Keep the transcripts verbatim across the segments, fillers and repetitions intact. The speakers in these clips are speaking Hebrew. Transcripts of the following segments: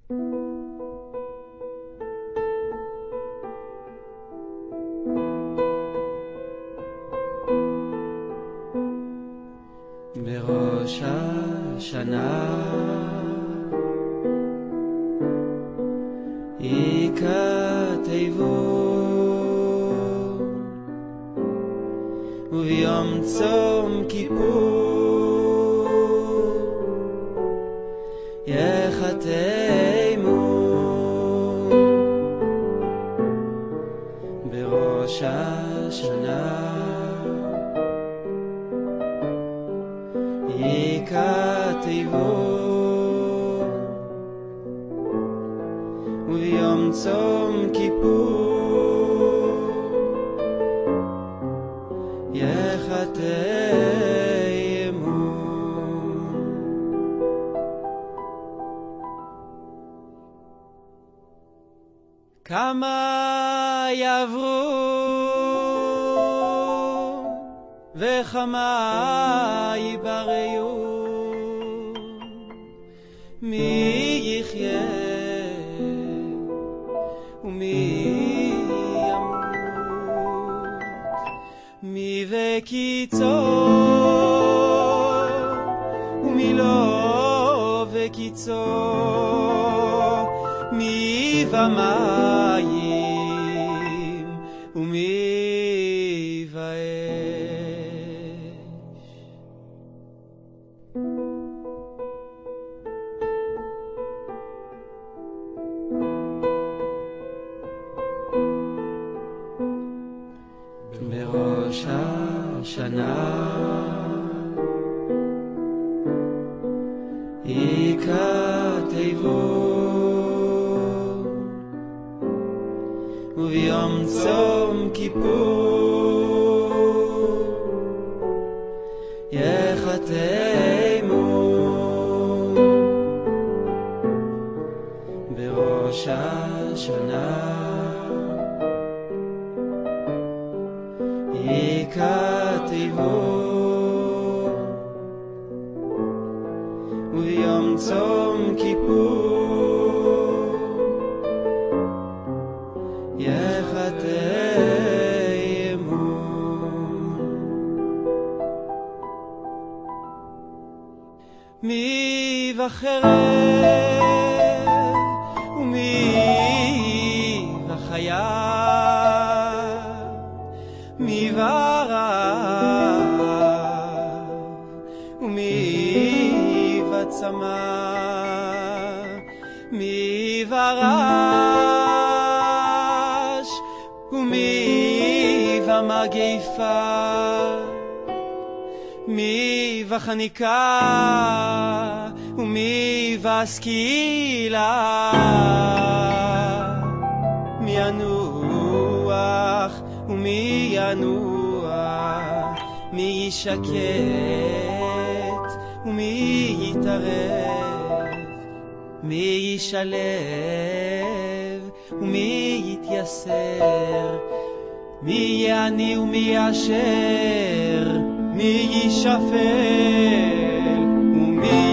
בראש השנה ייכתבו וביום צום כיפור יחתמו בראש השנה ייכתבו וביום צום כיפור יחתמו כמה יעברו וכמה ייבראו מי יחיה ומי ימות מי וקיצור ומי לא וקיצור מי ומים ומי ואש בראש השנה ייכתבו וביום צום כיפור יחתמו בראש השנה ייכתבו וביום צום כיפור יחתמו מי וחרב ומי וחיה מי ורב ומי וצמא מי ורש ומי ומגפה מי וחניקה ומי וסקילה מי ינוח ומי ינוח מי ישקט ומי יתערב מי ישלב ומי יתייסר מי יעני ומי יאשר מי ישפל ומי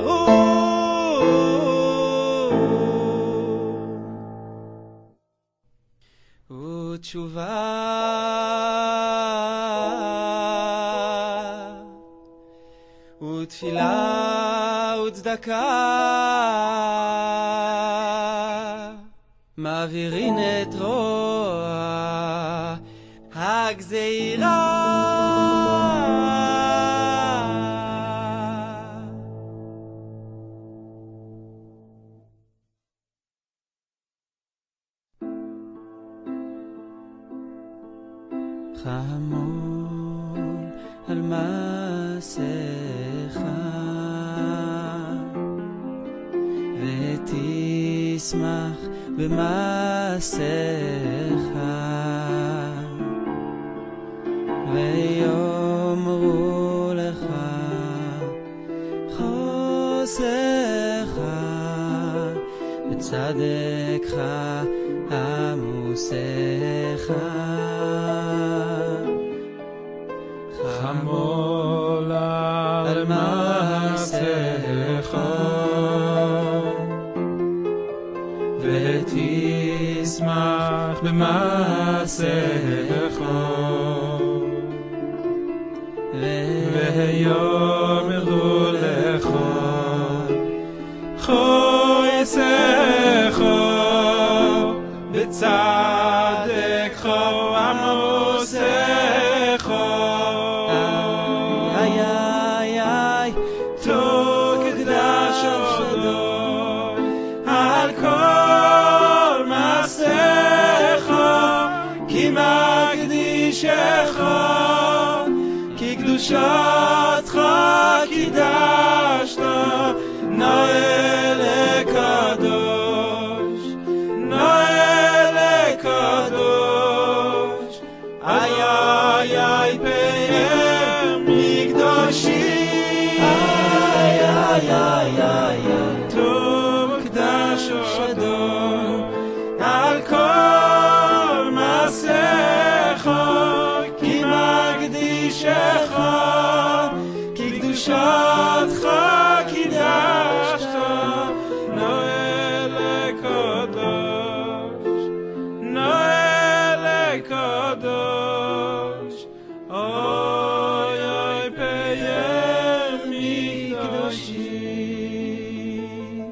ירום ותשובה ותפילה וצדקה מעבירים את רוע הגזירה חמול על מעשיך ותשמח במעשיך ויאמרו לך חוסך בצדקך עמוסך חמול על מעשיך ותשמח במעשיך ויאמרו לך חסדך בצדקך עמוסך איי איי איי תקדש אדוני על כל מעשיך כי מקדישך כי קדושתך קידשת נאה לקדוש נאה לקדוש איי איי איי פאר מקדושים איי איי איי איי תקדש אדוני על כל מעשיך כי מקדישך כי קדושתך קידשת נאה לקדוש נאה לקדוש אוי אוי פאר מקדושים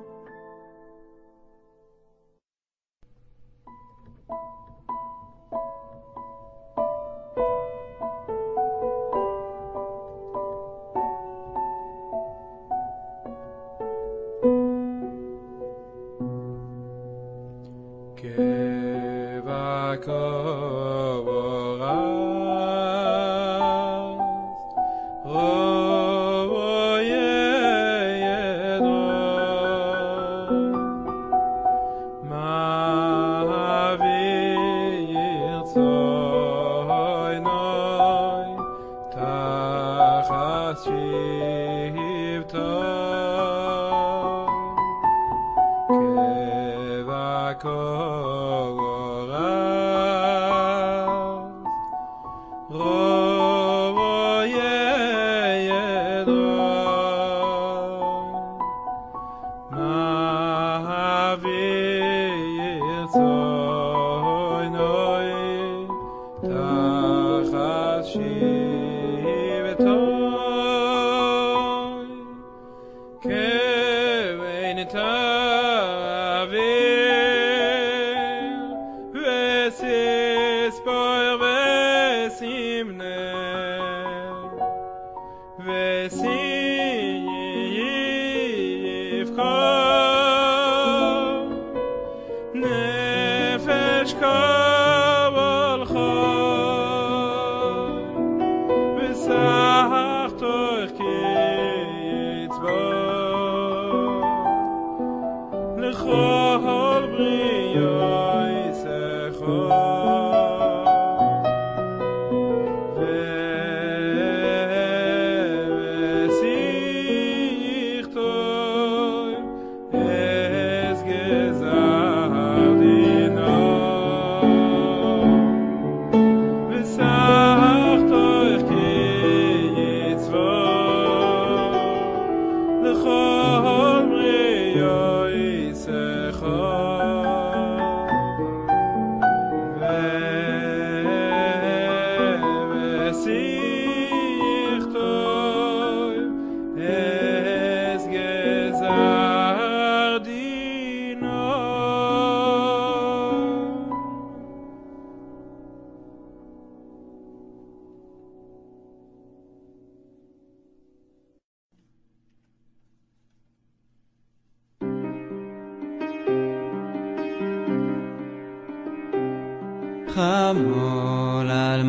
חמול על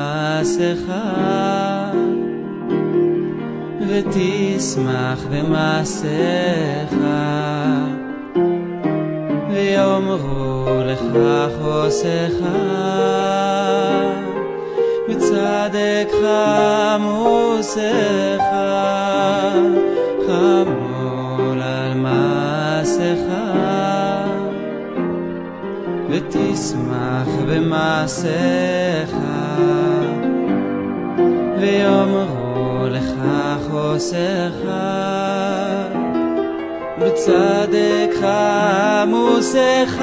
מעשיך ותשמח במעשיך ויאמרו לך חסדך וצדקך עמוסך חמול על מעשיך ותשמח במעשיך ויאמרו לך חסדך בצדקך עמוסך לך.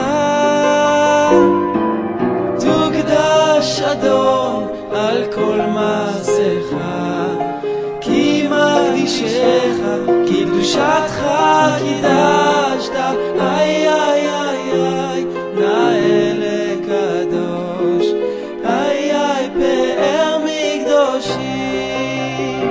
תוקדש אדון על כל מעשיך, כי מקדישך, כי קדושתך קידשת. איי איי איי איי נאה לקדוש, איי איי פאר מקדושים.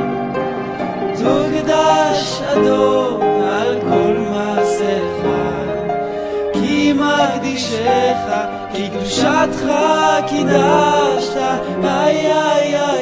תוקדש אדון על כל מעשיך, כי מקדישך, כי קדושתך קידשת. איי איי איי